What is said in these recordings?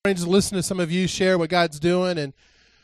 To listen to some of you share what God's doing, and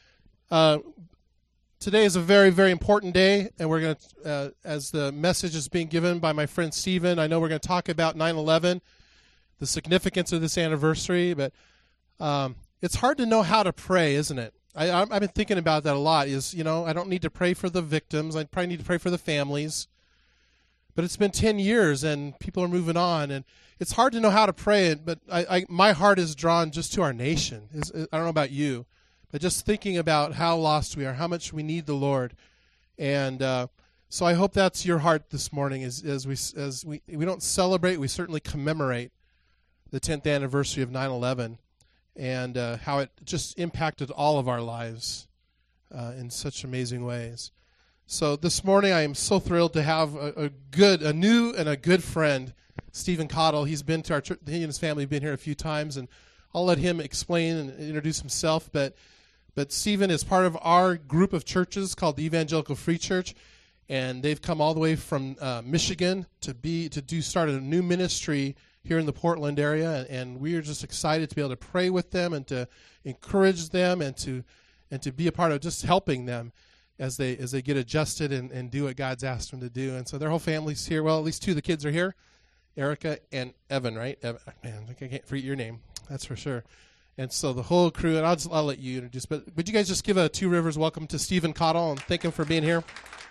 today is a very, very important day, and we're going to, as the message is being given by my friend Stephen, I know we're going to talk about 9/11, the significance of this anniversary, but it's hard to know how to pray, isn't it? I've been thinking about that a lot. I don't need to pray for the victims. I probably need to pray for the families, but it's been 10 years, and people are moving on, and it's hard to know how to pray, but my heart is drawn just to our nation. I don't know about you, but just thinking about how lost we are, how much we need the Lord. And so I hope that's your heart this morning as we don't celebrate, we certainly commemorate the 10th anniversary of 9/11 and how it just impacted all of our lives in such amazing ways. So this morning I am so thrilled to have a new and a good friend, Stephen Cottle. He's been to our church. He and his family have been here a few times, and I'll let him explain and introduce himself. But Stephen is part of our group of churches called the Evangelical Free Church, and they've come all the way from Michigan to start a new ministry here in the Portland area, and we are just excited to be able to pray with them and to encourage them and to be a part of just helping them as they get adjusted and do what God's asked them to do. And so their whole family's here. Well, at least two of the kids are here. Erica and Evan, right? Evan, man, I can't forget your name. That's for sure. And so the whole crew, and I'll let you introduce, but would you guys just give a Two Rivers welcome to Stephen Cottle and thank him for being here?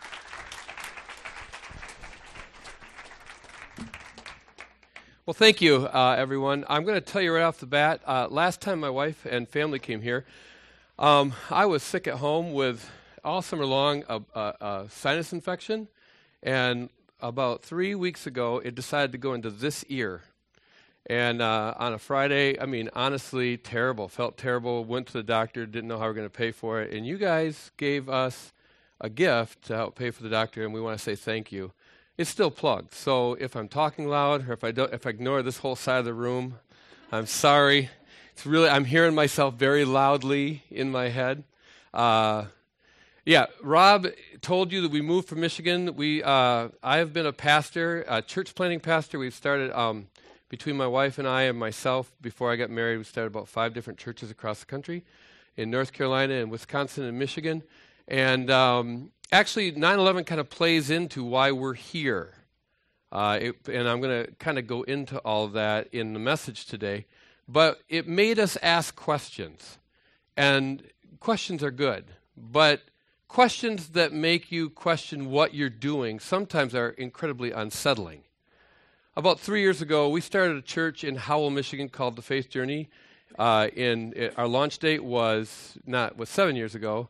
Well, thank you, everyone. I'm going to tell you right off the bat, last time my wife and family came here, I was sick at home with all summer long a sinus infection, and about 3 weeks ago, it decided to go into this ear. And on a Friday, honestly, terrible. Felt terrible. Went to the doctor, didn't know how we were going to pay for it. And you guys gave us a gift to help pay for the doctor, and we want to say thank you. It's still plugged. So if I'm talking loud or if I ignore this whole side of the room, I'm sorry. I'm hearing myself very loudly in my head. Yeah, Rob told you that we moved from Michigan. I have been a pastor, a church planting pastor. We've started, between my wife and I and myself, before I got married, we started about 5 different churches across the country, in North Carolina and Wisconsin and Michigan. And actually, 9/11 kind of plays into why we're here. And I'm going to kind of go into all of that in the message today. But it made us ask questions. And questions are good. But questions that make you question what you're doing sometimes are incredibly unsettling. About 3 years ago, we started a church in Howell, Michigan called The Faith Journey. Our launch date was 7 years ago,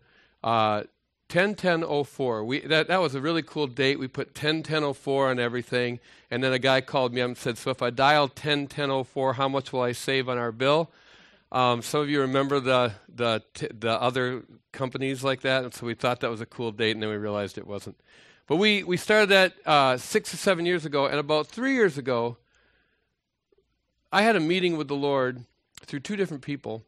10/10/04. That was a really cool date. We put 10/10/04 on everything, and then a guy called me up and said, "So if I dial 10/10/04, how much will I save on our bill?" Some of you remember the other companies like that, and so we thought that was a cool date, and then we realized it wasn't. But we started that 6 or 7 years ago, and about 3 years ago, I had a meeting with the Lord through 2 different people.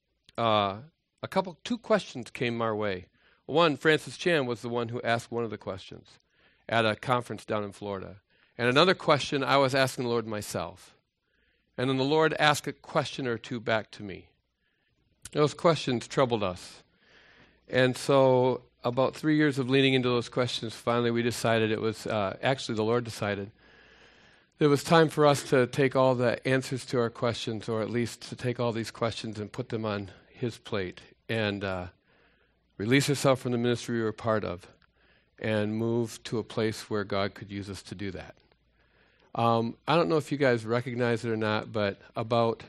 2 questions came our way. One, Francis Chan was the one who asked one of the questions at a conference down in Florida. And another question I was asking the Lord myself. And then the Lord asked a question or 2 back to me. Those questions troubled us. And so about 3 years of leaning into those questions, finally we decided it was, actually the Lord decided, it was time for us to take all the answers to our questions, or at least to take all these questions and put them on His plate and release ourselves from the ministry we were part of and move to a place where God could use us to do that. I don't know if you guys recognize it or not, but about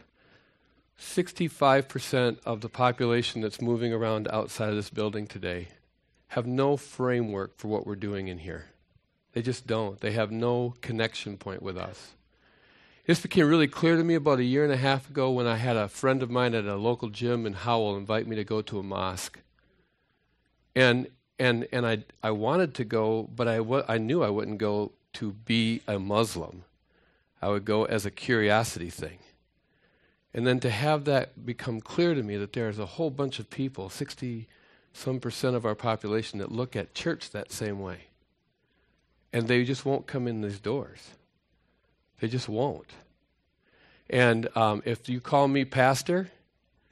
65% of the population that's moving around outside of this building today have no framework for what we're doing in here. They just don't. They have no connection point with us. This became really clear to me about 1.5 years ago when I had a friend of mine at a local gym in Howell invite me to go to a mosque. And I wanted to go, but I knew I wouldn't go to be a Muslim. I would go as a curiosity thing. And then to have that become clear to me that there's a whole bunch of people, 60-some% of our population, that look at church that same way. And they just won't come in these doors. They just won't. And if you call me pastor,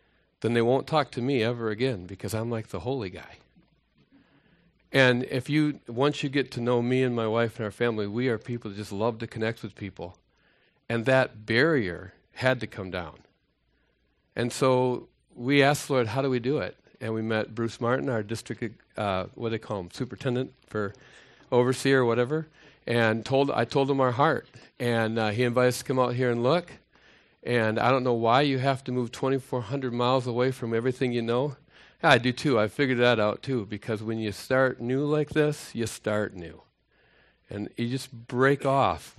then they won't talk to me ever again because I'm like the holy guy. And once you get to know me and my wife and our family, we are people that just love to connect with people. And that barrier had to come down. And so we asked the Lord, how do we do it? And we met Bruce Martin, our district, what do they call him, superintendent for overseer or whatever. And I told him our heart. And he invited us to come out here and look. And I don't know why you have to move 2,400 miles away from everything you know. Yeah, I do too. I figured that out too. Because when you start new like this, you start new. And you just break off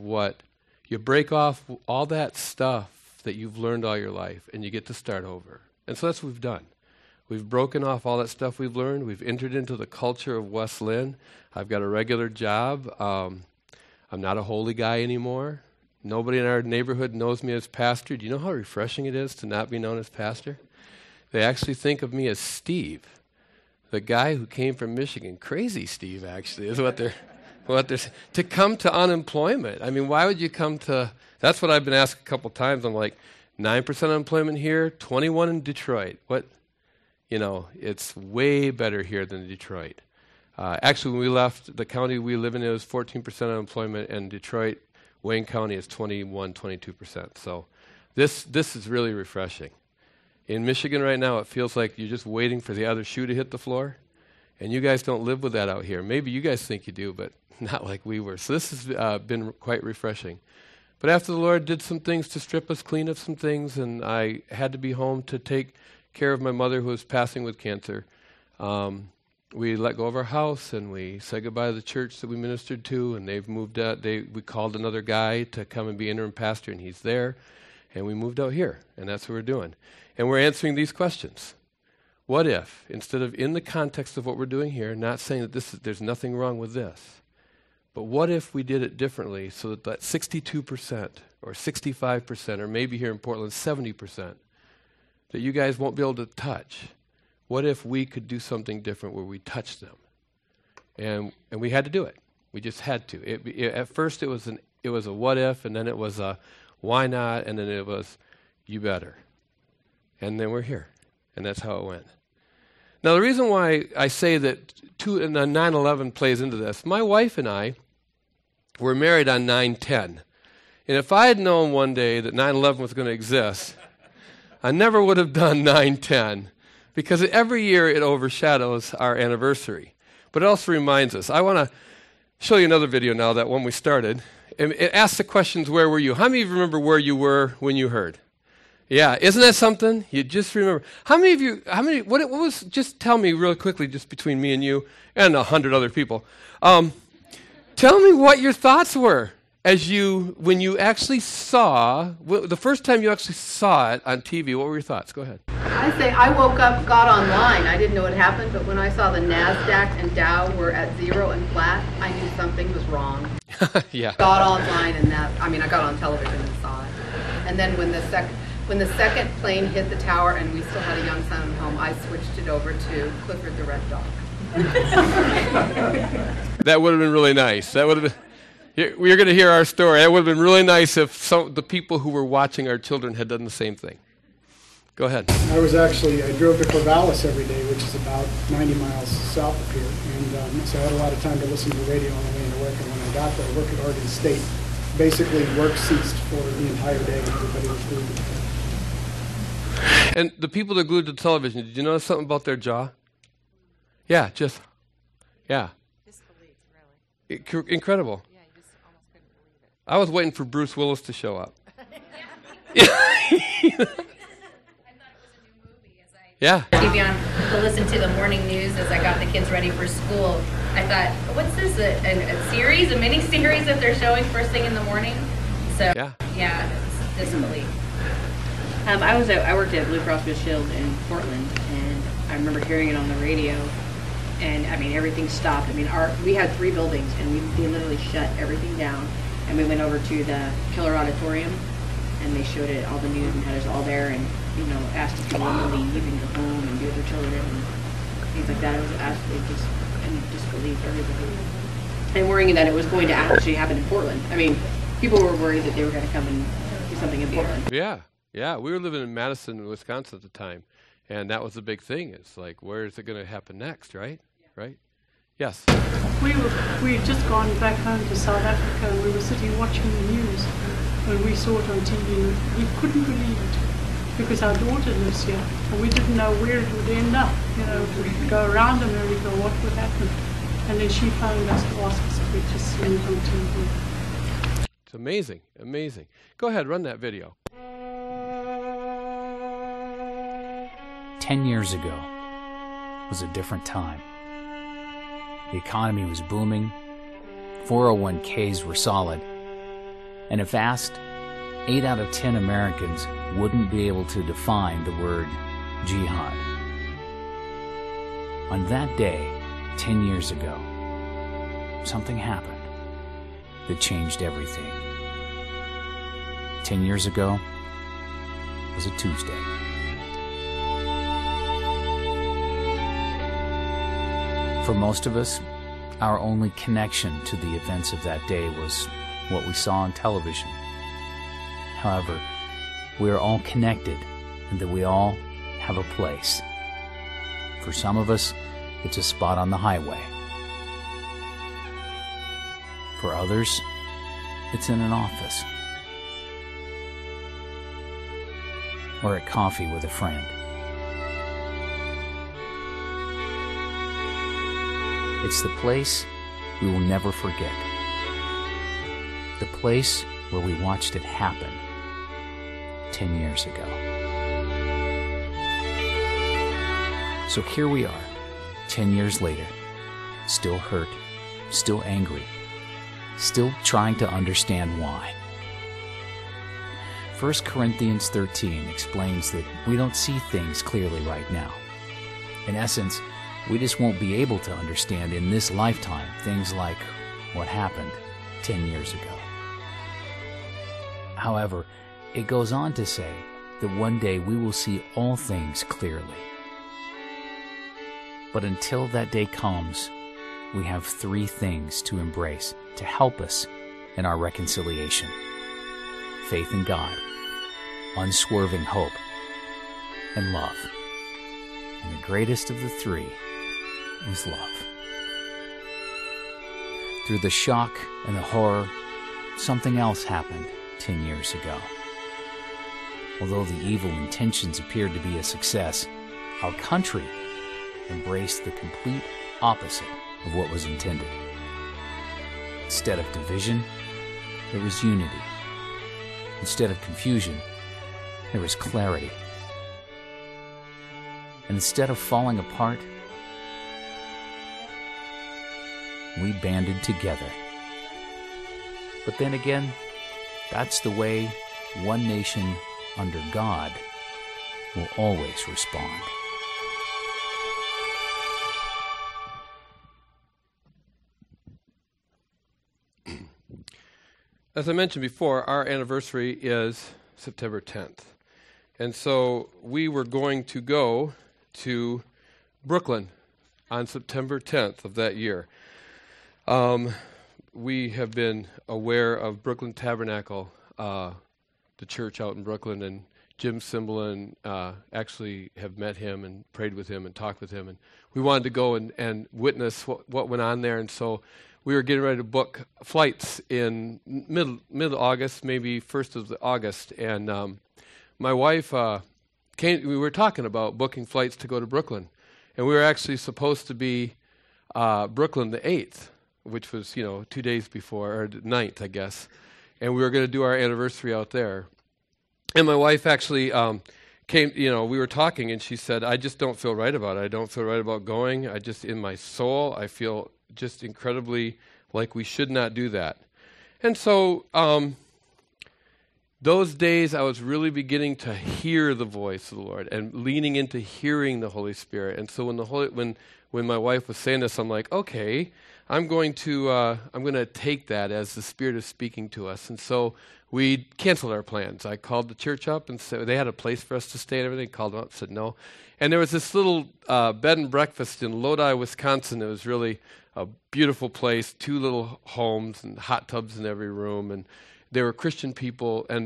all that stuff that you've learned all your life, and you get to start over. And so that's what we've done. We've broken off all that stuff we've learned. We've entered into the culture of West Lynn. I've got a regular job. I'm not a holy guy anymore. Nobody in our neighborhood knows me as pastor. Do you know how refreshing it is to not be known as pastor? They actually think of me as Steve, the guy who came from Michigan. Crazy Steve, actually, is what they're to come to unemployment. I mean, why would you come to, that's what I've been asked a couple times. I'm like, 9% unemployment here, 21 in Detroit. What? It's way better here than Detroit. Actually, when we left the county we live in, it was 14% unemployment, and Detroit, Wayne County is 21, 22%. So this is really refreshing. In Michigan right now, it feels like you're just waiting for the other shoe to hit the floor, and you guys don't live with that out here. Maybe you guys think you do, but not like we were. So this has been quite refreshing. But after the Lord did some things to strip us clean of some things, and I had to be home to take care of my mother who was passing with cancer, we let go of our house, and we said goodbye to the church that we ministered to, and they've moved out. We called another guy to come and be interim pastor, and he's there, and we moved out here, and that's what we're doing. And we're answering these questions. What if, instead of in the context of what we're doing here, not saying that there's nothing wrong with this, but what if we did it differently so that 62% or 65%, or maybe here in Portland 70%, that you guys won't be able to touch? What if we could do something different where we touch them? And we had to do it. We just had to. At first it was a what if, and then it was a why not, and then it was you better. And then we're here. And that's how it went. Now, the reason why I say that 9/11 plays into this, my wife and I were married on 9/10. And if I had known one day that 9/11 was going to exist, I never would have done 9/10, because every year it overshadows our anniversary. But it also reminds us. I want to show you another video now, that one we started. It asks the questions, where were you? How many of you remember where you were when you heard? Yeah, isn't that something? You just remember. What was, just tell me real quickly, just between me and you and 100 other people. Tell me what your thoughts were when you actually saw, the first time you actually saw it on TV, what were your thoughts? Go ahead. I woke up, got online. I didn't know what happened, but when I saw the NASDAQ and Dow were at zero and flat, I knew something was wrong. Yeah. Got online I got on television and saw it. And then when the second plane hit the tower and we still had a young son at home, I switched it over to Clifford the Red Dog. That would have been really nice. That would have been, we're going to hear our story. It would have been really nice if the people who were watching our children had done the same thing. Go ahead. I drove to Corvallis every day, which is about 90 miles south of here, and so I had a lot of time to listen to the radio on the way to work, and when I got there, work at Oregon State, basically work ceased for the entire day, and everybody was glued to the television. And the people that are glued to the television, did you notice something about their jaw? Yeah. Disbelief, really. Incredible. Yeah, you just almost couldn't believe it. I was waiting for Bruce Willis to show up. Yeah. TV on to listen to the morning news as I got the kids ready for school. I thought, what's this, a series, a mini-series that they're showing first thing in the morning? So, yeah it's disbelief. I worked at Blue Cross Blue Shield in Portland, and I remember hearing it on the radio, and everything stopped. We had 3 buildings, and they literally shut everything down, and we went over to the Killer Auditorium, and they showed it, all the news, and had us all there, and asked if people wanted to leave and go home and be with their children and things like that. It was absolutely just in disbelief, everybody, and worrying that it was going to actually happen in Portland. People were worried that they were going to come and do something in Portland. Yeah. We were living in Madison, Wisconsin at the time, And that was the big thing. It's like, where is it going to happen next, right? Right? Yes. We had just gone back home to South Africa, and we were sitting watching the news when we saw it on TV. We couldn't believe it because our daughter lives here, and we didn't know where it would end up. You know, if we'd go around America, what would happen? And then she phoned us to ask us if we'd just seen it on TV. It's amazing, amazing. Go ahead, run that video. 10 years ago was a different time. The economy was booming, 401ks were solid, and if asked, 8 out of 10 Americans wouldn't be able to define the word jihad. On that day, 10 years ago, something happened that changed everything. 10 years ago was a Tuesday. For most of us, our only connection to the events of that day was what we saw on television. However, we are all connected and that we all have a place. For some of us, it's a spot on the highway. For others, it's in an office. Or at coffee with a friend. It's the place we will never forget. The place where we watched it happen 10 years ago. So here we are, 10 years later, still hurt, still angry, still trying to understand why. 1 Corinthians 13 explains that we don't see things clearly right now. In essence, we just won't be able to understand in this lifetime things like what happened 10 years ago. However, it goes on to say that one day we will see all things clearly. But until that day comes, we have 3 things to embrace to help us in our reconciliation: faith in God, unswerving hope, and love. And the greatest of the 3 is love. Through the shock and the horror, something else happened 10 years ago. Although the evil intentions appeared to be a success, our country embraced the complete opposite of what was intended. Instead of division, there was unity. Instead of confusion, there was clarity. And instead of falling apart, we banded together. But then again, that's the way one nation under God will always respond. As I mentioned before, our anniversary is September 10th. And so we were going to go to Brooklyn on September 10th of that year. We have been aware of Brooklyn Tabernacle, the church out in Brooklyn, and Jim Cimbalin actually have met him and prayed with him and talked with him. And we wanted to go and witness what went on there. And so we were getting ready to book flights in mid-August, maybe 1st of August. And my wife we were talking about booking flights to go to Brooklyn. And we were actually supposed to be Brooklyn the 8th, which was, 2 days before, or the 9th, I guess. And we were going to do our anniversary out there. And my wife actually came, we were talking, and she said, I just don't feel right about it. I don't feel right about going. I just, in my soul, I feel just incredibly like we should not do that. And so those days I was really beginning to hear the voice of the Lord and leaning into hearing the Holy Spirit. And so when my wife was saying this, I'm like, okay, I'm going to take that as the Spirit is speaking to us. And so we canceled our plans. I called the church up and said they had a place for us to stay and everything. Called them up, said no. And there was this little bed and breakfast in Lodi, Wisconsin. It was really a beautiful place, 2 little homes and hot tubs in every room. And they were Christian people. And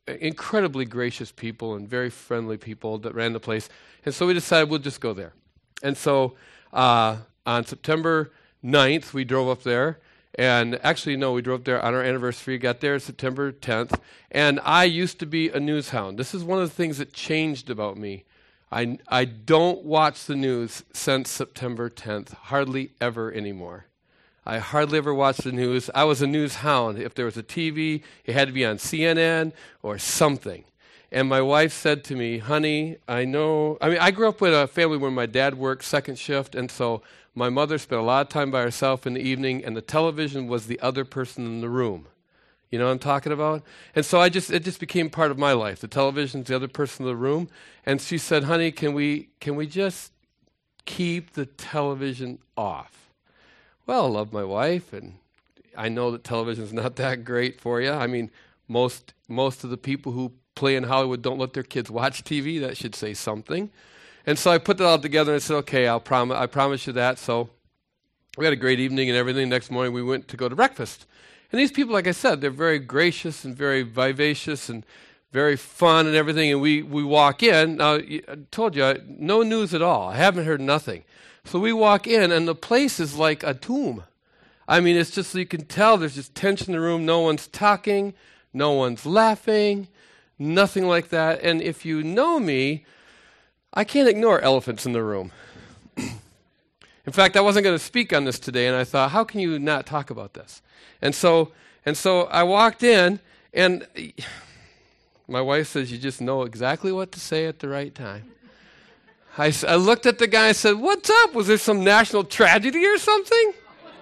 incredibly gracious people and very friendly people that ran the place. And so we decided we'll just go there. And so on September 9th, we drove up there. And actually, no, we drove there on our anniversary, got there September 10th. And I used to be a news hound. This is one of the things that changed about me. I don't watch the news since September 10th, hardly ever anymore. I hardly ever watch the news. I was a news hound. If there was a TV, it had to be on CNN or something. And my wife said to me, honey, I grew up with a family where my dad worked second shift, and so my mother spent a lot of time by herself in the evening, and the television was the other person in the room. You know what I'm talking about? And so it just became part of my life. The television's the other person in the room. And she said, honey, can we just keep the television off? Well, I love my wife, and I know that television's not that great for you. I mean, most of the people who play in Hollywood don't let their kids watch TV. That should say something. And so I put that all together and I said, okay, I promise you that. So we had a great evening and everything. Next morning we went to go to breakfast. And these people, like I said, they're very gracious and very vivacious and very fun and everything. And we walk in. Now, I told you, no news at all. I haven't heard nothing. So we walk in, and the place is like a tomb. I mean, it's just, you can tell there's just tension in the room. No one's talking. No one's laughing. Nothing like that. And if you know me, I can't ignore elephants in the room. In fact, I wasn't going to speak on this today, and I thought, how can you not talk about this? And so I walked in, and my wife says, you just know exactly what to say at the right time. I looked at the guy and said, what's up? Was there some national tragedy or something?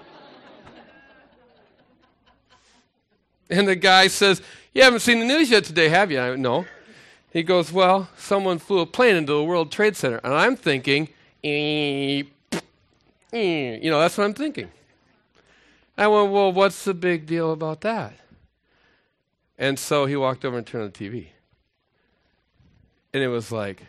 And the guy says, you haven't seen the news yet today, have you? No. He goes, well, someone flew a plane into the World Trade Center. And I'm thinking, that's what I'm thinking. I went, well, what's the big deal about that? And so he walked over and turned on the TV. And it was like,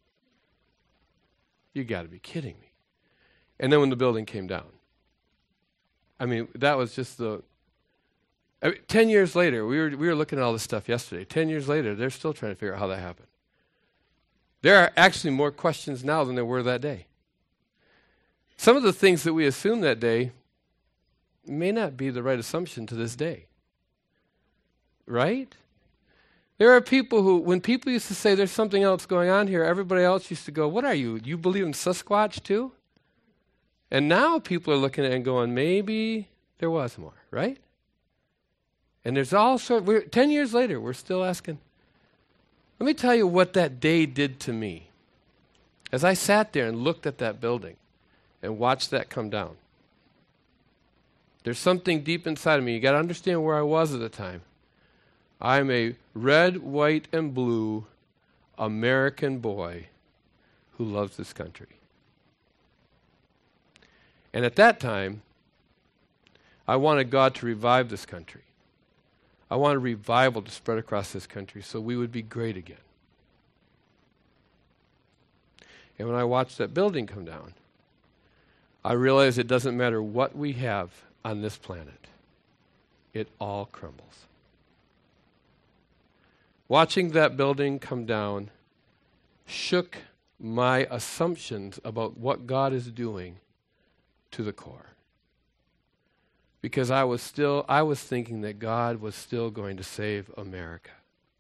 you got to be kidding me. And then when the building came down, I mean, that was just 10 years later, we were looking at all this stuff yesterday. 10 years later, they're still trying to figure out how that happened. There are actually more questions now than there were that day. Some of the things that we assumed that day may not be the right assumption to this day. Right? There are people who, when people used to say there's something else going on here, everybody else used to go, what are you? You believe in Sasquatch too? And now people are looking at it and going, maybe there was more, right? And there's all sorts, 10 years later, we're still asking. Let me tell you what that day did to me. As I sat there and looked at that building and watched that come down, there's something deep inside of me. You got to understand where I was at the time. I'm a red, white, and blue American boy who loves this country. And at that time, I wanted God to revive this country. I wanted revival to spread across this country so we would be great again. And when I watched that building come down, I realized it doesn't matter what we have on this planet. It all crumbles. Watching that building come down shook my assumptions about what God is doing to the core. Because I was thinking that God was still going to save America.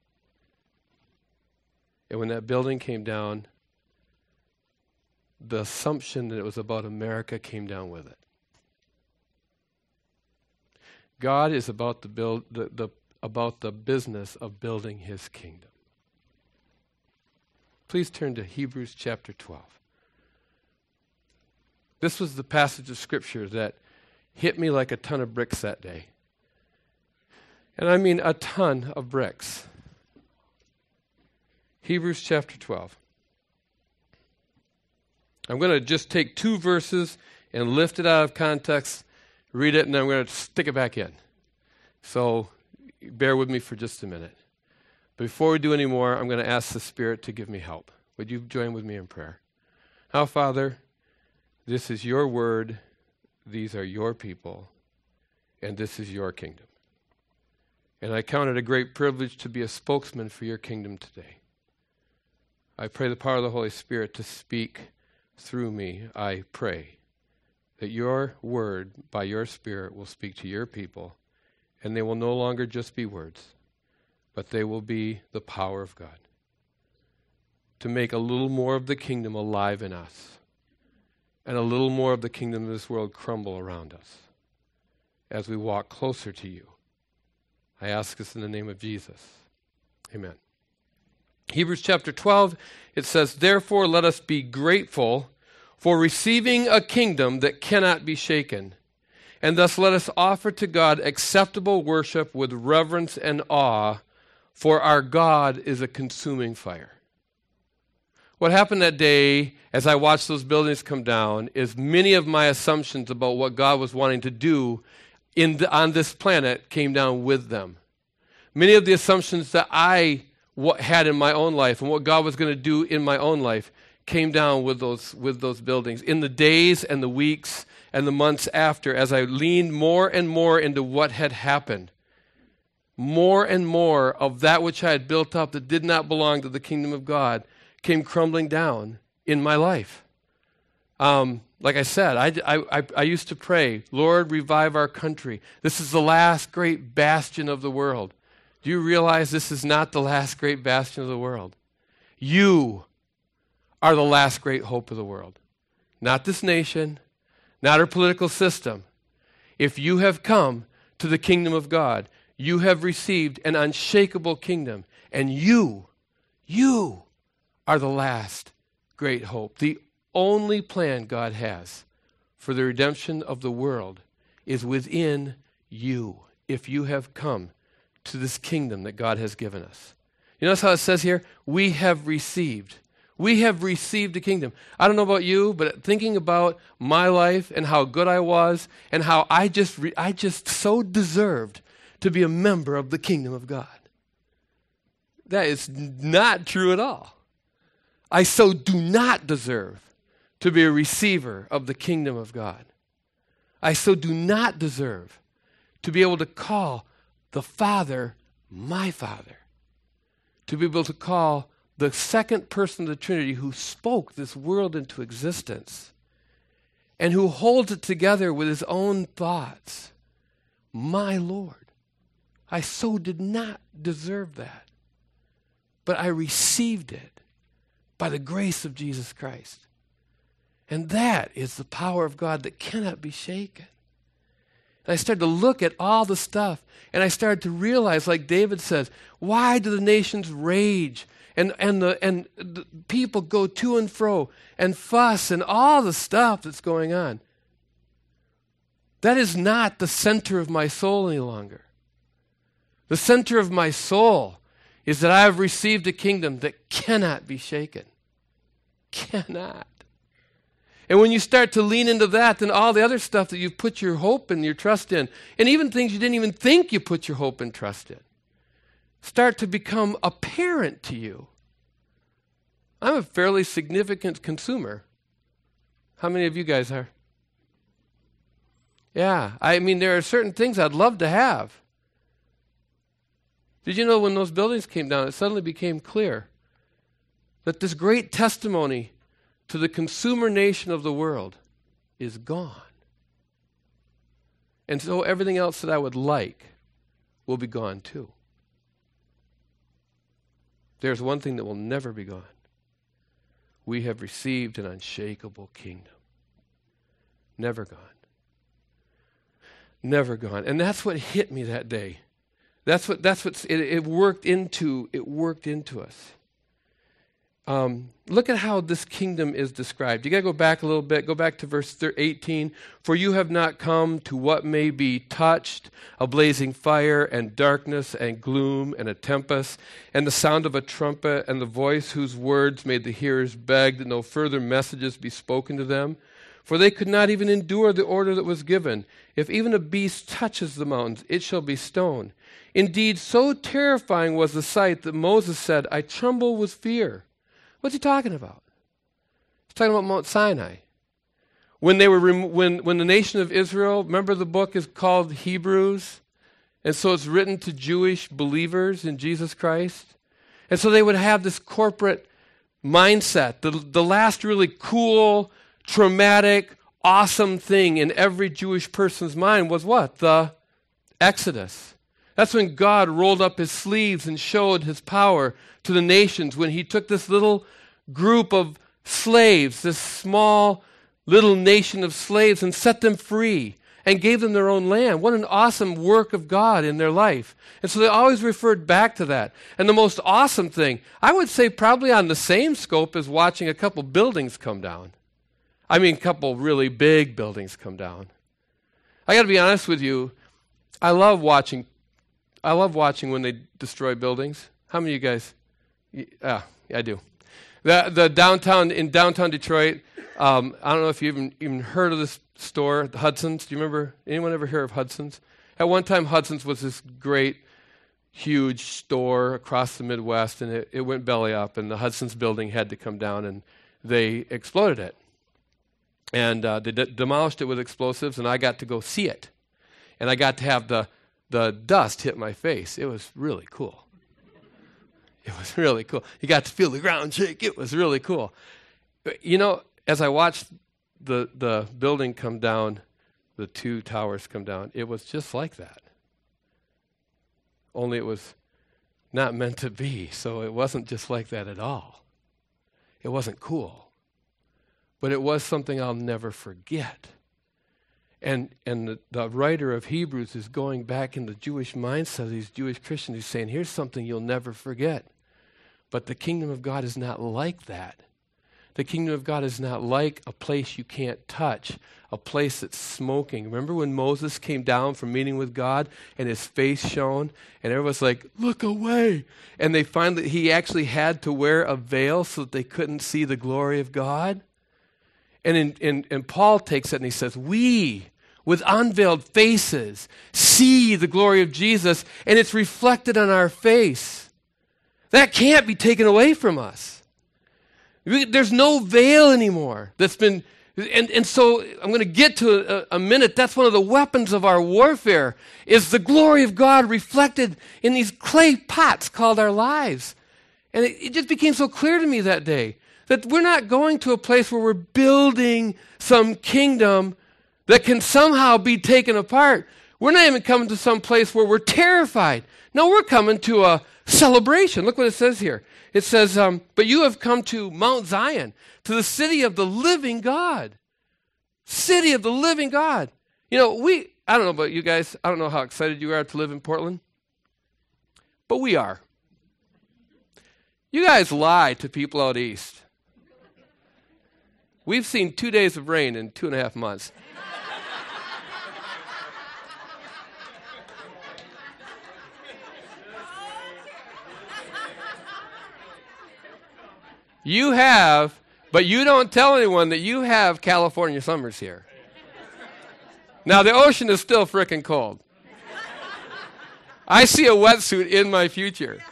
And when that building came down, the assumption that it was about America came down with it. God is about the business of building his kingdom. Please turn to Hebrews chapter 12. This was the passage of Scripture that hit me like a ton of bricks that day. And I mean a ton of bricks. Hebrews chapter 12. I'm going to just take 2 verses and lift it out of context, read it, and then I'm going to stick it back in. So bear with me for just a minute. Before we do any more, I'm going to ask the Spirit to give me help. Would you join with me in prayer? Our Father, this is your word, these are your people, and this is your kingdom. And I count it a great privilege to be a spokesman for your kingdom today. I pray the power of the Holy Spirit to speak through me. I pray that your word, by your Spirit, will speak to your people, and they will no longer just be words, but they will be the power of God to make a little more of the kingdom alive in us and a little more of the kingdom of this world crumble around us as we walk closer to you. I ask this in the name of Jesus. Amen. Hebrews chapter 12, it says, "Therefore let us be grateful for receiving a kingdom that cannot be shaken. And thus let us offer to God acceptable worship with reverence and awe, for our God is a consuming fire." What happened that day as I watched those buildings come down is many of my assumptions about what God was wanting to do on this planet came down with them. Many of the assumptions that I had in my own life and what God was going to do in my own life came down with those buildings. In the days and the weeks and the months after, as I leaned more and more into what had happened, more and more of that which I had built up that did not belong to the kingdom of God came crumbling down in my life. Like I said, I used to pray, "Lord, revive our country. This is the last great bastion of the world." Do you realize this is not the last great bastion of the world? You are the last great hope of the world. Not this nation, not our political system. If you have come to the kingdom of God, you have received an unshakable kingdom, and you are the last great hope. The only plan God has for the redemption of the world is within you, if you have come to this kingdom that God has given us. You notice how it says here, we have received. We have received a kingdom. I don't know about you, but thinking about my life and how good I was and how I just so deserved to be a member of the kingdom of God. That is not true at all. I so do not deserve to be a receiver of the kingdom of God. I so do not deserve to be able to call the Father my Father, to be able to call the second person of the Trinity who spoke this world into existence and who holds it together with his own thoughts, my Lord. I so did not deserve that, but I received it by the grace of Jesus Christ. And that is the power of God that cannot be shaken. And I started to look at all the stuff, and I started to realize, like David says, why do the nations rage and the people go to and fro and fuss and all the stuff that's going on? That is not the center of my soul any longer. The center of my soul is that I have received a kingdom that cannot be shaken. Cannot. And when you start to lean into that, then all the other stuff that you've put your hope and your trust in, and even things you didn't even think you put your hope and trust in, start to become apparent to you. I'm a fairly significant consumer. How many of you guys are? Yeah, I mean, there are certain things I'd love to have. Did you know when those buildings came down, it suddenly became clear that this great testimony to the consumer nation of the world is gone. And so everything else that I would like will be gone too. There's one thing that will never be gone. We have received an unshakable kingdom. Never gone. Never gone. And that's what hit me that day. It worked into us. Look at how this kingdom is described. You got to go back a little bit. Go back to verse 18. "For you have not come to what may be touched, a blazing fire and darkness and gloom and a tempest and the sound of a trumpet and the voice whose words made the hearers beg that no further messages be spoken to them. For they could not even endure the order that was given. If even a beast touches the mountains, it shall be stoned. Indeed, so terrifying was the sight that Moses said, 'I tremble with fear.'" What's he talking about? He's talking about Mount Sinai. When they were when the nation of Israel, remember the book is called Hebrews, And so it's written to Jewish believers in Jesus Christ. And so they would have this corporate mindset. The last really cool, traumatic, awesome thing in every Jewish person's mind was what? The Exodus. That's when God rolled up his sleeves and showed his power to the nations, when he took this little group of slaves, this small little nation of slaves, and set them free and gave them their own land. What an awesome work of God in their life. And so they always referred back to that. And the most awesome thing, I would say probably on the same scope as watching a couple buildings come down. I mean, a couple really big buildings come down. I got to be honest with you, I love watching when they destroy buildings. How many of you guys? Yeah, I do. The downtown, in downtown Detroit, I don't know if you even heard of this store, the Hudson's. Do you remember? Anyone ever hear of Hudson's? At one time, Hudson's was this great, huge store across the Midwest, and it went belly up, and the Hudson's building had to come down, and they exploded it. And they demolished it with explosives, and I got to go see it. And I got to have the dust hit my face. It was really cool. It was really cool. You got to feel the ground shake. It was really cool. You know, as I watched the building come down, the two towers come down, it was just like that. Only it was not meant to be, so it wasn't just like that at all. It wasn't cool. But it was something I'll never forget. And the writer of Hebrews is going back in the Jewish mindset of these Jewish Christians. He's saying, here's something you'll never forget. But the kingdom of God is not like that. The kingdom of God is not like a place you can't touch, a place that's smoking. Remember when Moses came down from meeting with God and his face shone and everyone's like, look away. And he actually had to wear a veil so that they couldn't see the glory of God. And Paul takes it and he says, we, with unveiled faces, see the glory of Jesus, and it's reflected on our face. That can't be taken away from us. There's no veil anymore that's been, and so I'm going to get to a minute. That's one of the weapons of our warfare, is the glory of God reflected in these clay pots called our lives. And it just became so clear to me that day that we're not going to a place where we're building some kingdom that can somehow be taken apart. We're not even coming to some place where we're terrified. No, we're coming to a celebration. Look what it says here. It says, but you have come to Mount Zion, to the city of the living God. City of the living God. You know, I don't know about you guys. I don't know how excited you are to live in Portland. But we are. You guys lie to people out east. We've seen 2 days of rain in 2.5 months. You have, but you don't tell anyone that you have California summers here. Now, the ocean is still frickin' cold. I see a wetsuit in my future.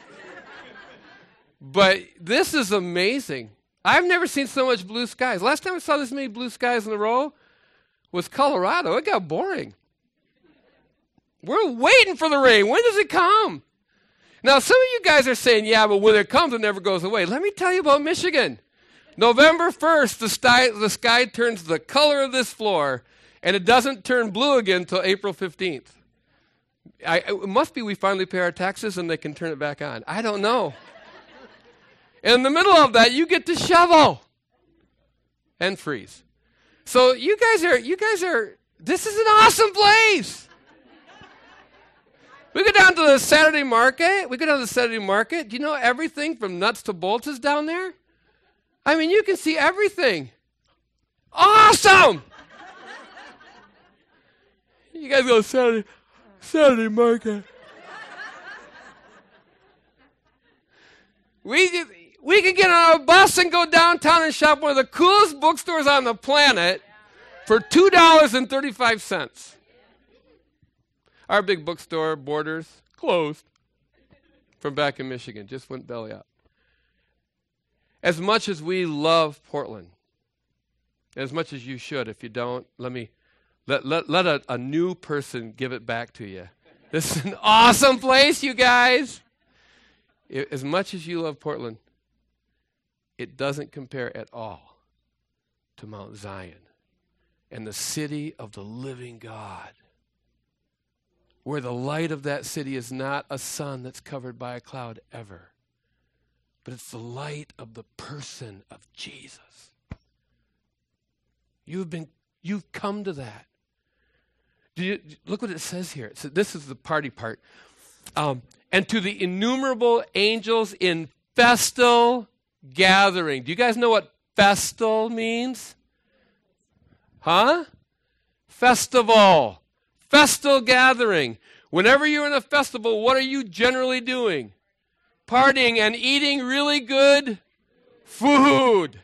But this is amazing. I've never seen so much blue skies. Last time I saw this many blue skies in a row was Colorado. It got boring. We're waiting for the rain. When does it come? Now, some of you guys are saying, yeah, but when it comes, it never goes away. Let me tell you about Michigan. November 1st, the sky turns the color of this floor, and it doesn't turn blue again until April 15th. It must be we finally pay our taxes and they can turn it back on. I don't know. In the middle of that, you get to shovel and freeze. So you guys are, this is an awesome place. We go down to the Saturday market. Do you know everything from nuts to bolts is down there? I mean, you can see everything. Awesome! You guys go Saturday market. We can get on a bus and go downtown and shop one of the coolest bookstores on the planet for $2.35. Our big bookstore, Borders, closed from back in Michigan. Just went belly up. As much as we love Portland, as much as you should, if you don't, let a new person give it back to you. This is an awesome place, you guys. As much as you love Portland, it doesn't compare at all to Mount Zion and the city of the living God, where the light of that city is not a sun that's covered by a cloud ever, but it's the light of the person of Jesus. You've come to that. Look what it says here. This is the party part. And to the innumerable angels in festal gathering. Do you guys know what festal means? Huh? Festival. Festal gathering. Whenever you're in a festival, what are you generally doing? Partying and eating really good food.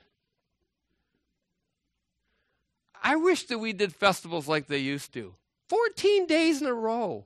I wish that we did festivals like they used to. 14 days in a row.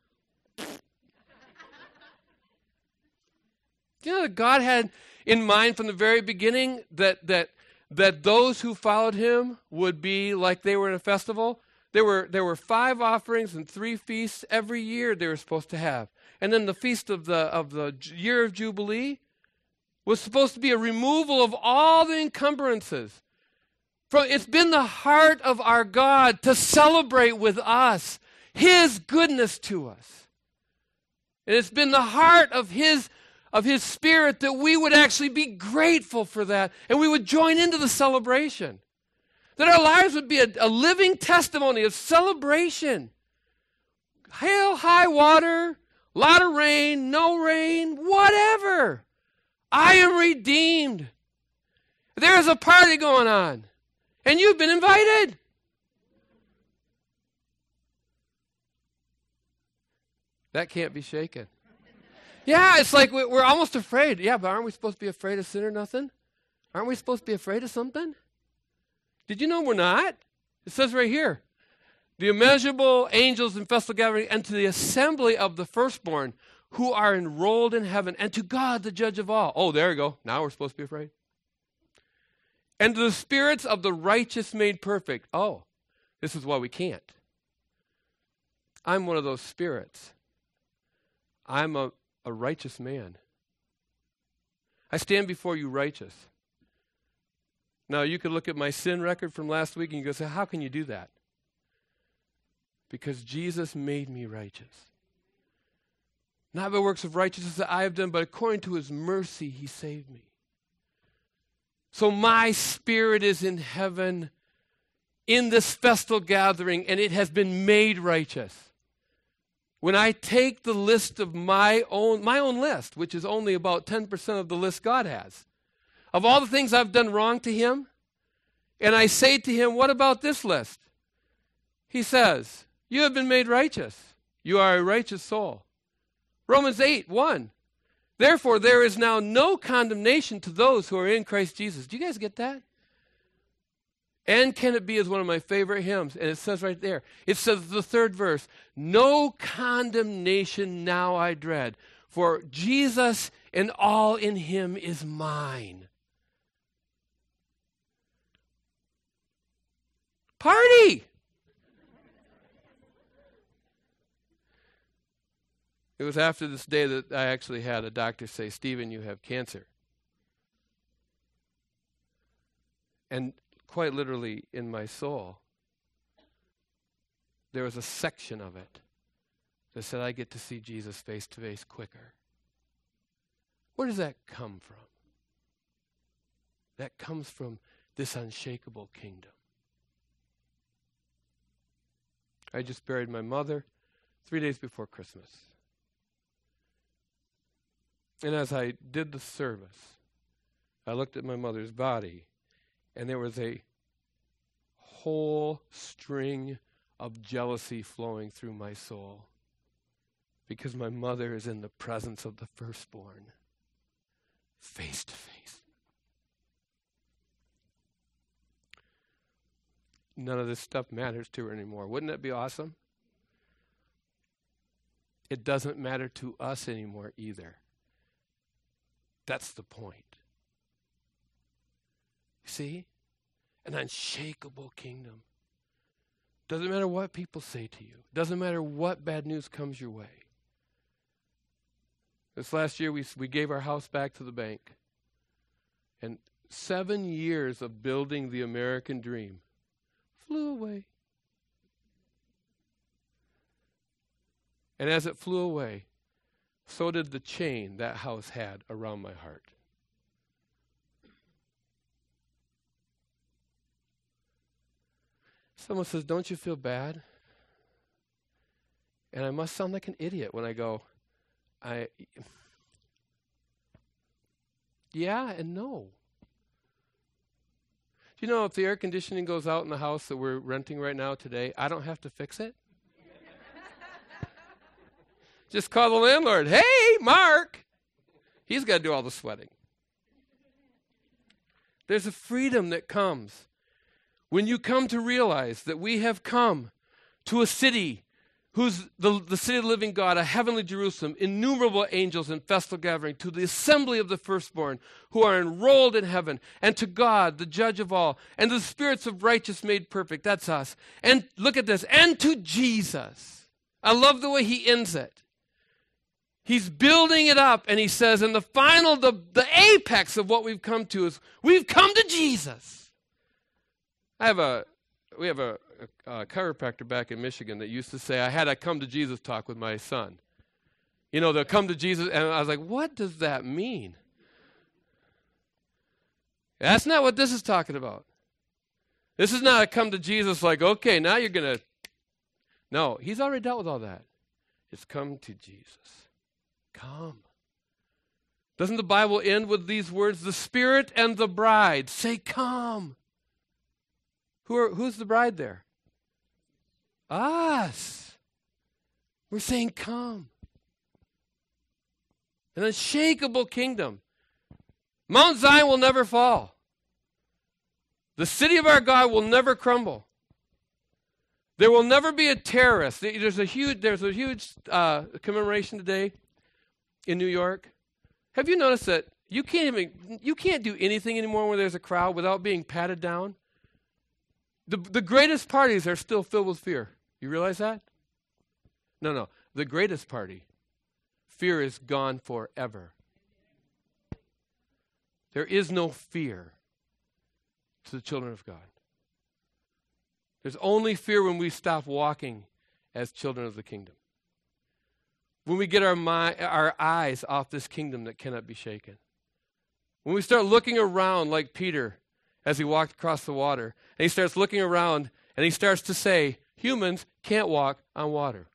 You know that God had in mind from the very beginning that those who followed him would be like they were in a festival? There were 5 offerings and 3 feasts every year they were supposed to have. And then the feast of the year of Jubilee was supposed to be a removal of all the encumbrances. It's been the heart of our God to celebrate with us his goodness to us. And it's been the heart of his Spirit that we would actually be grateful for that and we would join into the celebration. That our lives would be a living testimony of celebration. Hail, high water, lot of rain, no rain, whatever. I am redeemed. There is a party going on. And you've been invited. That can't be shaken. Yeah, it's like we're almost afraid. Yeah, but aren't we supposed to be afraid of sin or nothing? Aren't we supposed to be afraid of something? Did you know we're not? It says right here, the immeasurable angels in festal gathering and to the assembly of the firstborn who are enrolled in heaven and to God, the judge of all. Oh, there we go. Now we're supposed to be afraid. And to the spirits of the righteous made perfect. Oh, this is why we can't. I'm one of those spirits. I'm a righteous man. I stand before you righteous. Now, you could look at my sin record from last week and you could say, how can you do that? Because Jesus made me righteous. Not by works of righteousness that I have done, but according to his mercy, he saved me. So my spirit is in heaven in this festal gathering, and it has been made righteous. When I take the list of my own list, which is only about 10% of the list God has, of all the things I've done wrong to him, and I say to him, what about this list? He says, you have been made righteous. You are a righteous soul. Romans 8:1. Therefore, there is now no condemnation to those who are in Christ Jesus. Do you guys get that? And Can It Be is one of my favorite hymns. And it says right there, it says the 3rd verse, no condemnation now I dread, for Jesus and all in him is mine. Party! It was after this day that I actually had a doctor say, Stephen, you have cancer. And quite literally in my soul, there was a section of it that said I get to see Jesus face to face quicker. Where does that come from? That comes from this unshakable kingdom. I just buried my mother 3 days before Christmas. And as I did the service, I looked at my mother's body, and there was a whole string of jealousy flowing through my soul because my mother is in the presence of the firstborn, face to face. None of this stuff matters to her anymore. Wouldn't that be awesome? It doesn't matter to us anymore either. That's the point. See? An unshakable kingdom. Doesn't matter what people say to you. Doesn't matter what bad news comes your way. This last year, we gave our house back to the bank. And 7 years of building the American dream flew away. And as it flew away, so did the chain that house had around my heart. Someone says, don't you feel bad? And I must sound like an idiot when I go, yeah and no. Do you know if the air conditioning goes out in the house that we're renting right now today, I don't have to fix it? Just call the landlord. Hey, Mark. He's got to do all the sweating. There's a freedom that comes when you come to realize that we have come to a city who's the city of the living God, a heavenly Jerusalem, innumerable angels in festal gathering, to the assembly of the firstborn who are enrolled in heaven, and to God, the judge of all, and the spirits of righteous made perfect, that's us. And look at this, and to Jesus. I love the way he ends it. He's building it up, and he says, in the final, the apex of what we've come to is, we've come to Jesus. We have a chiropractor back in Michigan that used to say, I had a come to Jesus talk with my son. You know, they'll come to Jesus, and I was like, what does that mean? That's not what this is talking about. This is not a come to Jesus like, okay, now you're going to. No, he's already dealt with all that. It's come to Jesus. Come. Doesn't the Bible end with these words? The Spirit and the bride say, come. Who's the bride there? Us. We're saying, come. An unshakable kingdom. Mount Zion will never fall. The city of our God will never crumble. There will never be a terrorist. There's a huge commemoration today in New York. Have you noticed that you can't do anything anymore when there's a crowd without being patted down? The greatest parties are still filled with fear. You realize that? No. The greatest party, fear is gone forever. There is no fear to the children of God. There's only fear when we stop walking as children of the kingdom. When we get our eyes off this kingdom that cannot be shaken. When we start looking around like Peter as he walked across the water, and he starts looking around and he starts to say, humans can't walk on water.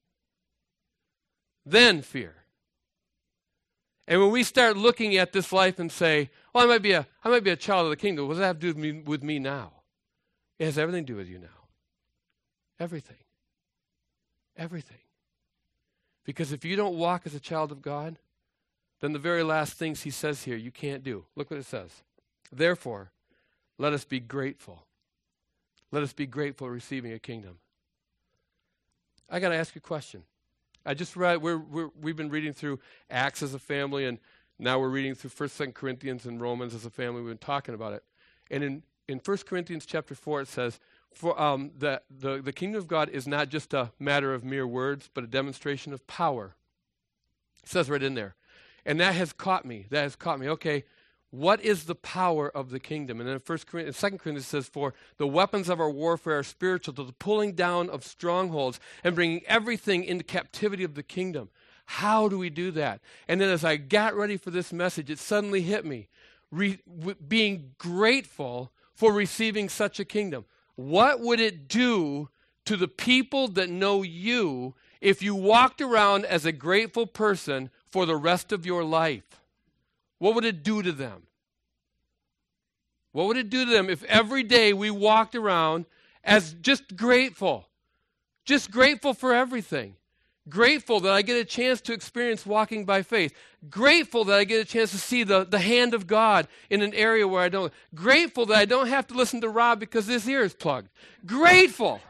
Then fear. And when we start looking at this life and say, well, I might be a child of the kingdom, what does that have to do with me now? It has everything to do with you now. Everything. Everything. Because if you don't walk as a child of God, then the very last things he says here you can't do. Look what it says. Therefore, let us be grateful. Let us be grateful receiving a kingdom. I got to ask you a question. I just read, we've been reading through Acts as a family, and now we're reading through 1st, 2nd Corinthians and Romans as a family. We've been talking about it. And in 1 Corinthians chapter 4, it says, for the kingdom of God is not just a matter of mere words, but a demonstration of power. It says right in there. And that has caught me. Okay, what is the power of the kingdom? And then 2 Corinthians says, for the weapons of our warfare are spiritual, to the pulling down of strongholds and bringing everything into captivity of the kingdom. How do we do that? And then as I got ready for this message, it suddenly hit me. Being grateful for receiving such a kingdom. What would it do to the people that know you if you walked around as a grateful person for the rest of your life? What would it do to them? What would it do to them if every day we walked around as just grateful for everything? Grateful that I get a chance to experience walking by faith. Grateful that I get a chance to see the hand of God in an area where I don't. Grateful that I don't have to listen to Rob because his ear is plugged. Grateful.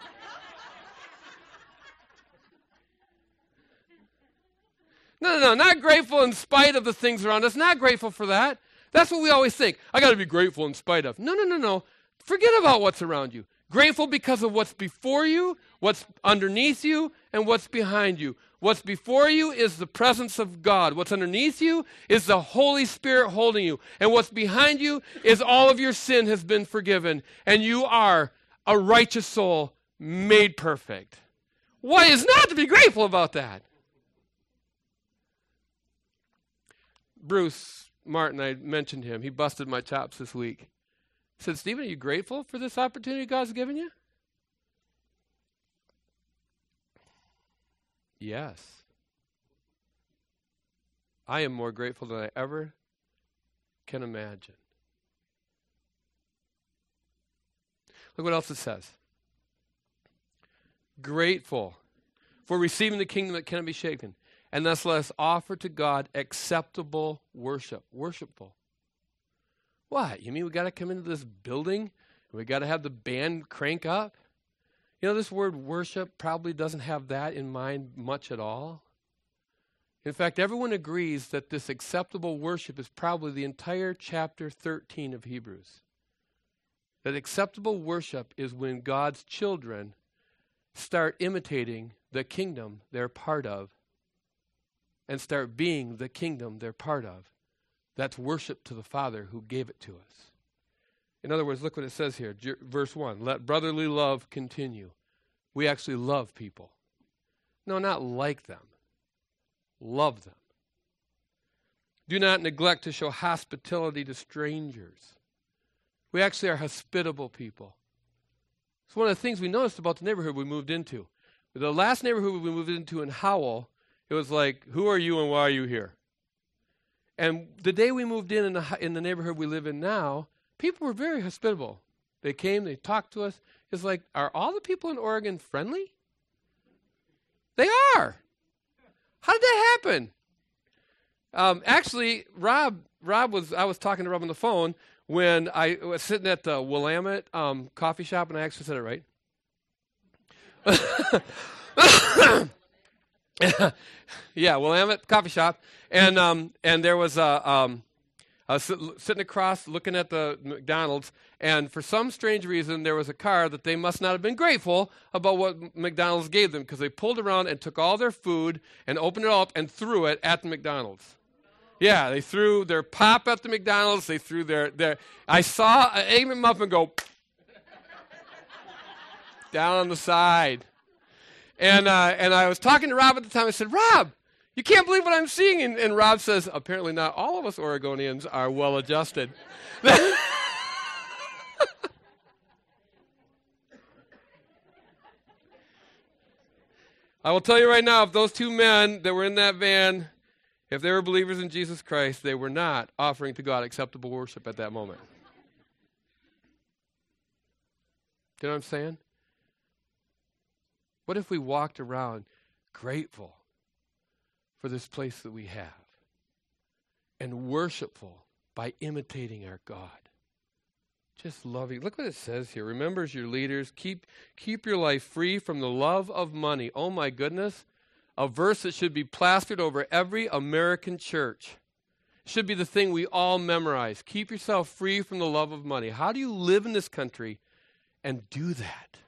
No, not grateful in spite of the things around us. Not grateful for that. That's what we always think. I got to be grateful in spite of. No. Forget about what's around you. Grateful because of what's before you, what's underneath you, and what's behind you. What's before you is the presence of God. What's underneath you is the Holy Spirit holding you. And what's behind you is all of your sin has been forgiven. And you are a righteous soul made perfect. What is not to be grateful about that? Bruce Martin, I mentioned him. He busted my chops this week. He said, Stephen, are you grateful for this opportunity God's given you? Yes. I am more grateful than I ever can imagine. Look what else it says. Grateful for receiving the kingdom that cannot be shaken. And thus let us offer to God acceptable worship. Worshipful. What? You mean we got to come into this building and we got to have the band crank up? You know, this word worship probably doesn't have that in mind much at all. In fact, everyone agrees that this acceptable worship is probably the entire chapter 13 of Hebrews. That acceptable worship is when God's children start imitating the kingdom they're part of and start being the kingdom they're part of. That's worship to the Father who gave it to us. In other words, look what it says here, verse 1. Let brotherly love continue. We actually love people. No, not like them. Love them. Do not neglect to show hospitality to strangers. We actually are hospitable people. It's one of the things we noticed about the neighborhood we moved into. The last neighborhood we moved into in Howell, it was like, who are you and why are you here? And the day we moved in the neighborhood we live in now, people were very hospitable. They came, they talked to us. It's like, are all the people in Oregon friendly? They are. How did that happen? Actually, I was talking to Rob on the phone when I was sitting at the Willamette coffee shop, and I actually said it right. Yeah, Willamette coffee shop, and there was I was sitting across looking at the McDonald's, and for some strange reason, there was a car that they must not have been grateful about what McDonald's gave them, because they pulled around and took all their food and opened it all up and threw it at the McDonald's. Yeah, they threw their pop at the McDonald's. They threw their I saw an Egg McMuffin go down on the side. And I was talking to Rob at the time. I said, Rob, you can't believe what I'm seeing. And Rob says, apparently not all of us Oregonians are well adjusted. I will tell you right now, if those two men that were in that van, if they were believers in Jesus Christ, they were not offering to God acceptable worship at that moment. Do you know what I'm saying? What if we walked around grateful for this place that we have and worshipful by imitating our God? Just loving. Look what it says here. Remember, as your leaders, keep your life free from the love of money. Oh my goodness. A verse that should be plastered over every American church. Should be the thing we all memorize. Keep yourself free from the love of money. How do you live in this country and do that?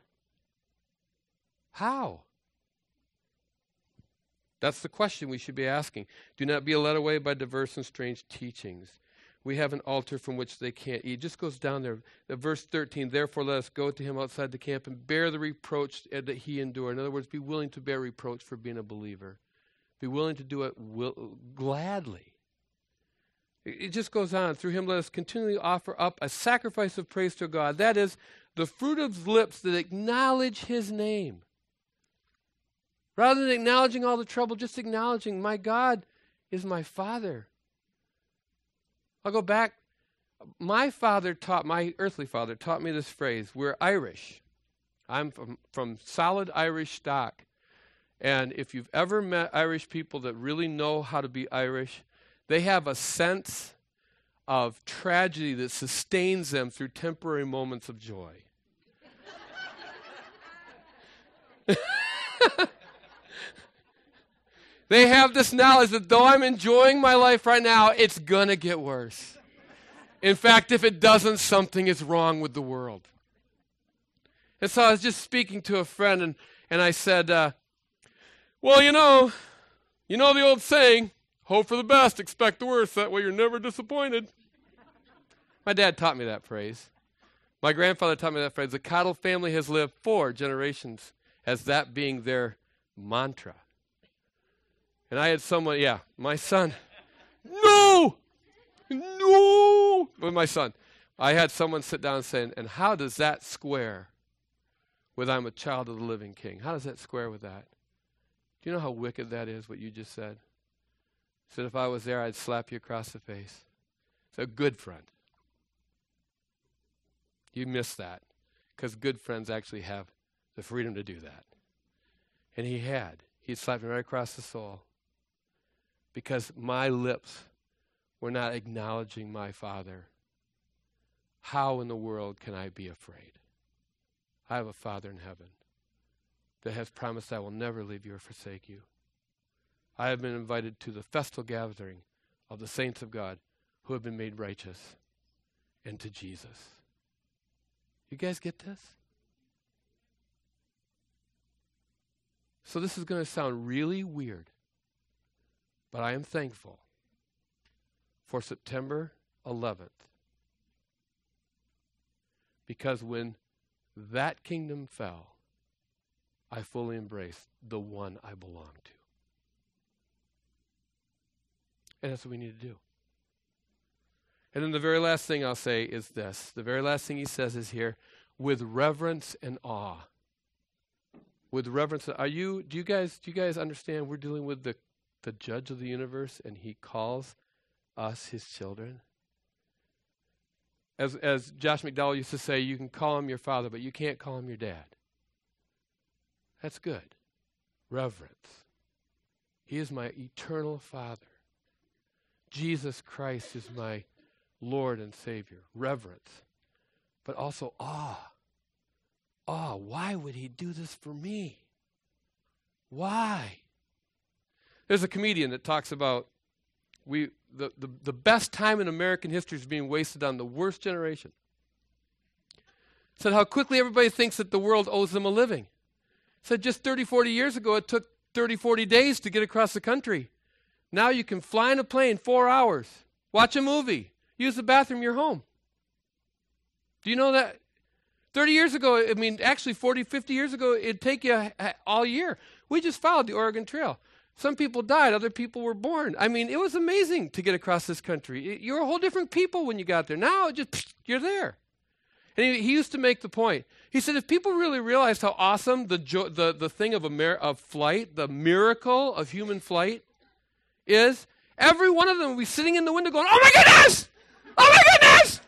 How? That's the question we should be asking. Do not be led away by diverse and strange teachings. We have an altar from which they can't eat. It just goes down there. Verse 13, therefore let us go to him outside the camp and bear the reproach that he endured. In other words, be willing to bear reproach for being a believer. Be willing to do it gladly. It just goes on. Through him let us continually offer up a sacrifice of praise to God. That is, the fruit of lips that acknowledge his name. Rather than acknowledging all the trouble, just acknowledging my God is my Father. I'll go back. My earthly father taught me this phrase. We're Irish. I'm from solid Irish stock. And if you've ever met Irish people that really know how to be Irish, they have a sense of tragedy that sustains them through temporary moments of joy. They have this knowledge that though I'm enjoying my life right now, it's going to get worse. In fact, if it doesn't, something is wrong with the world. And so I was just speaking to a friend, and I said, well, you know the old saying, hope for the best, expect the worst. That way you're never disappointed. My dad taught me that phrase. My grandfather taught me that phrase. The Cottle family has lived 4 generations as that being their mantra. And I had someone, my son, no! With my son. I had someone sit down and say, and how does that square with I'm a child of the living King? How does that square with that? Do you know how wicked that is, what you just said? He said, if I was there, I'd slap you across the face. It's a good friend. You miss that, because good friends actually have the freedom to do that. And he'd slapped me right across the soul, because my lips were not acknowledging my Father. How in the world can I be afraid? I have a Father in heaven that has promised I will never leave you or forsake you. I have been invited to the festal gathering of the saints of God who have been made righteous, and to Jesus. You guys get this? So this is going to sound really weird, but I am thankful for September 11th. Because when that kingdom fell, I fully embraced the one I belong to. And that's what we need to do. And then the very last thing I'll say is this. The very last thing he says is here, with reverence and awe. With reverence. Do you guys understand we're dealing with the judge of the universe, and he calls us his children? As Josh McDowell used to say, you can call him your father, but you can't call him your dad. That's good. Reverence. He is my eternal Father. Jesus Christ is my Lord and Savior. Reverence. But also awe. Awe. Why would he do this for me? Why? There's a comedian that talks about the best time in American history is being wasted on the worst generation. Said how quickly everybody thinks that the world owes them a living. Said just 30, 40 years ago, it took 30, 40 days to get across the country. Now you can fly in a plane 4 hours, watch a movie, use the bathroom in your home. Do you know that? 30 years ago, actually 40, 50 years ago, it'd take you all year. We just followed the Oregon Trail. Some people died, other people were born. It was amazing to get across this country. You're a whole different people when you got there. Now, you're there. And he used to make the point. He said, if people really realized how awesome the thing of flight, the miracle of human flight is, every one of them would be sitting in the window going, oh my goodness! Oh my goodness!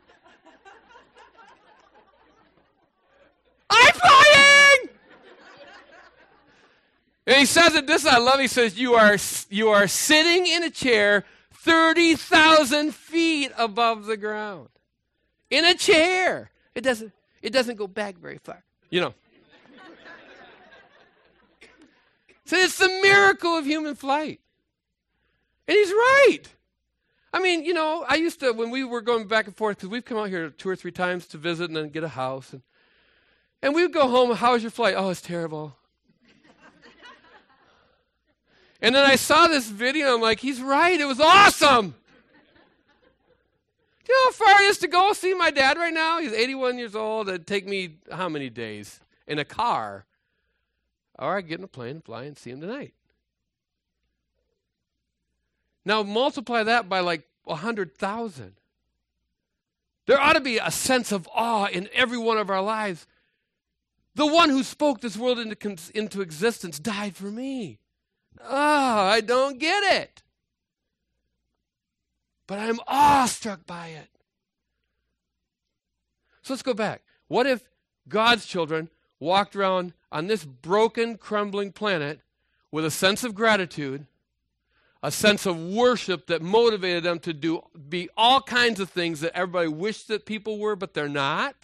I'm flying! And he says it, this I love, he says, you are sitting in a chair 30,000 feet above the ground. In a chair. It doesn't go back very far. So it's the miracle of human flight. And he's right. I used to, when we were going back and forth, because we've come out here 2 or 3 times to visit and then get a house. And we would go home, how was your flight? Oh, it's terrible. And then I saw this video, I'm like, he's right, it was awesome. Do you know how far it is to go see my dad right now? He's 81 years old. It'd take me how many days? In a car. Or I'd get in a plane and fly and see him tonight. Now multiply that by like 100,000. There ought to be a sense of awe in every one of our lives. The one who spoke this world into existence died for me. I don't get it. But I'm awestruck by it. So let's go back. What if God's children walked around on this broken, crumbling planet with a sense of gratitude, a sense of worship that motivated them to be all kinds of things that everybody wished that people were, but they're not,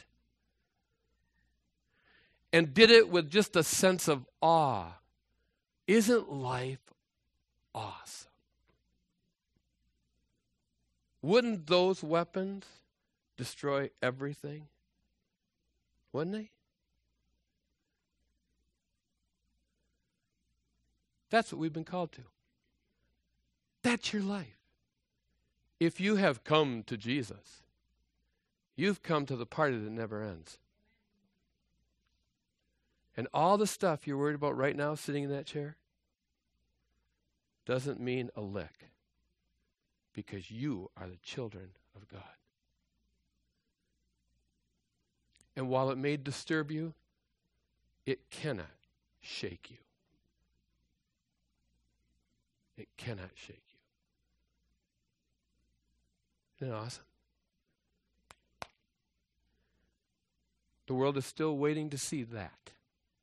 and did it with just a sense of awe? Isn't life awesome? Wouldn't those weapons destroy everything? Wouldn't they? That's what we've been called to. That's your life. If you have come to Jesus, you've come to the party that never ends. And all the stuff you're worried about right now sitting in that chair doesn't mean a lick, because you are the children of God. And while it may disturb you, it cannot shake you. It cannot shake you. Isn't it awesome? The world is still waiting to see that.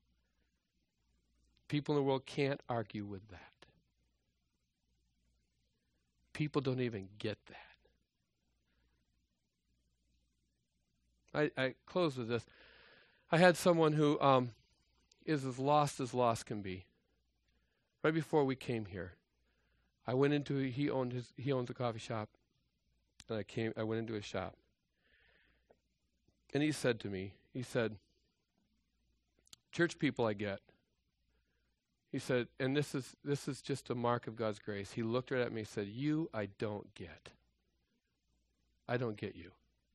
People in the world can't argue with that. People don't even get that. I close with this. I had someone who is as lost can be. Right before we came here, I went into he owns a coffee shop, and I went into his shop, and he said to me, church people I get. He said, and this is just a mark of God's grace. He looked right at me and said, you, I don't get. I don't get you.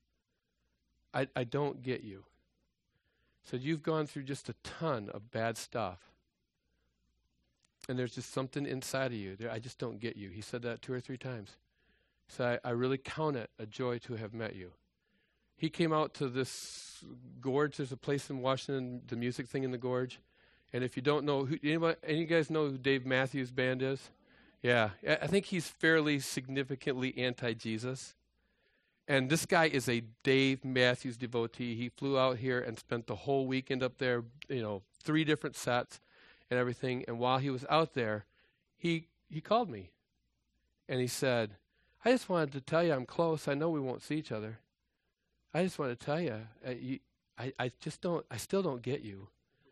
I don't get you. He said, you've gone through just a ton of bad stuff. And there's just something inside of you. I just don't get you. He said that 2 or 3 times. He said, I really count it a joy to have met you. He came out to this gorge. There's a place in Washington, the music thing in the gorge. And if you don't know, any of you guys know who Dave Matthews Band is? Yeah. I think he's fairly significantly anti-Jesus. And this guy is a Dave Matthews devotee. He flew out here and spent the whole weekend up there, 3 different sets and everything. And while he was out there, he called me. And he said, I just wanted to tell you I'm close. I know we won't see each other. I just want to tell you, I still don't get you.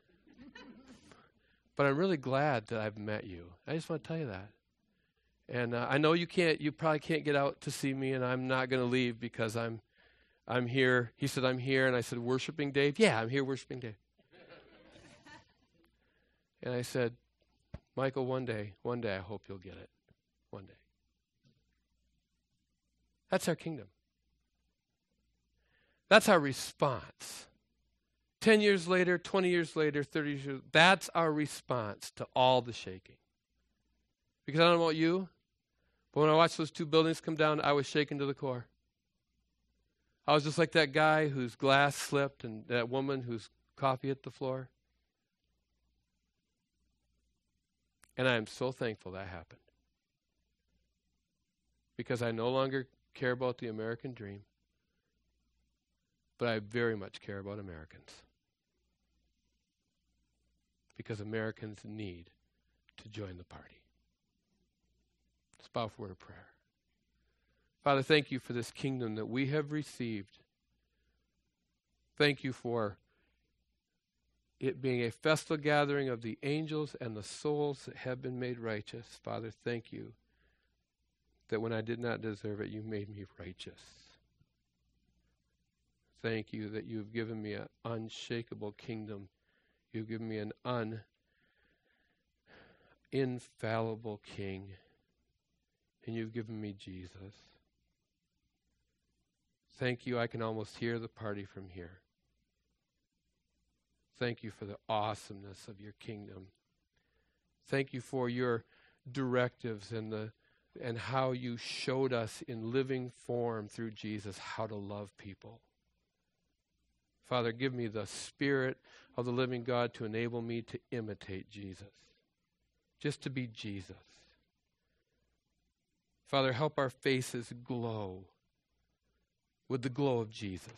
But I'm really glad that I've met you. I just want to tell you that. And I know you probably can't get out to see me, and I'm not going to leave because I'm here. He said, I'm here. And I said, worshiping Dave? Yeah, I'm here worshiping Dave. And I said, Michael, one day, I hope you'll get it. One day. That's our kingdom. That's our response. 10 years later, 20 years later, 30 years later, that's our response to all the shaking. Because I don't know about you, but when I watched those 2 buildings come down, I was shaken to the core. I was just like that guy whose glass slipped and that woman whose coffee hit the floor. And I am so thankful that happened. Because I no longer care about the American dream, but I very much care about Americans. Because Americans need to join the party. Let's bow for a word of prayer. Father, thank you for this kingdom that we have received. Thank you for it being a festal gathering of the angels and the souls that have been made righteous. Father, thank you that when I did not deserve it, you made me righteous. Thank you that you've given me an unshakable kingdom. You've given me an infallible king. And you've given me Jesus. Thank you, I can almost hear the party from here. Thank you for the awesomeness of your kingdom. Thank you for your directives and how you showed us in living form through Jesus how to love people. Father, give me the Spirit of the living God to enable me to imitate Jesus. Just to be Jesus. Father, help our faces glow with the glow of Jesus.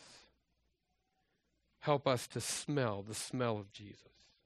Help us to smell the smell of Jesus.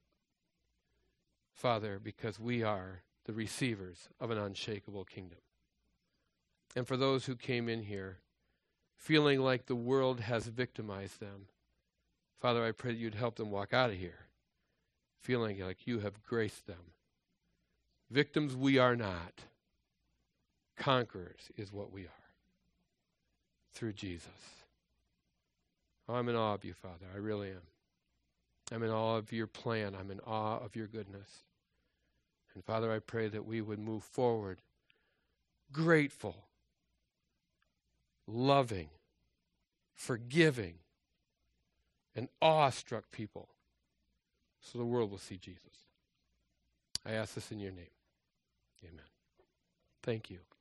Father, because we are the receivers of an unshakable kingdom. And for those who came in here feeling like the world has victimized them, Father, I pray that you'd help them walk out of here feeling like you have graced them. Victims we are not. Conquerors is what we are. Through Jesus. Oh, I'm in awe of you, Father. I really am. I'm in awe of your plan. I'm in awe of your goodness. And Father, I pray that we would move forward grateful, loving, forgiving, and awestruck people so the world will see Jesus. I ask this in your name. Amen. Thank you.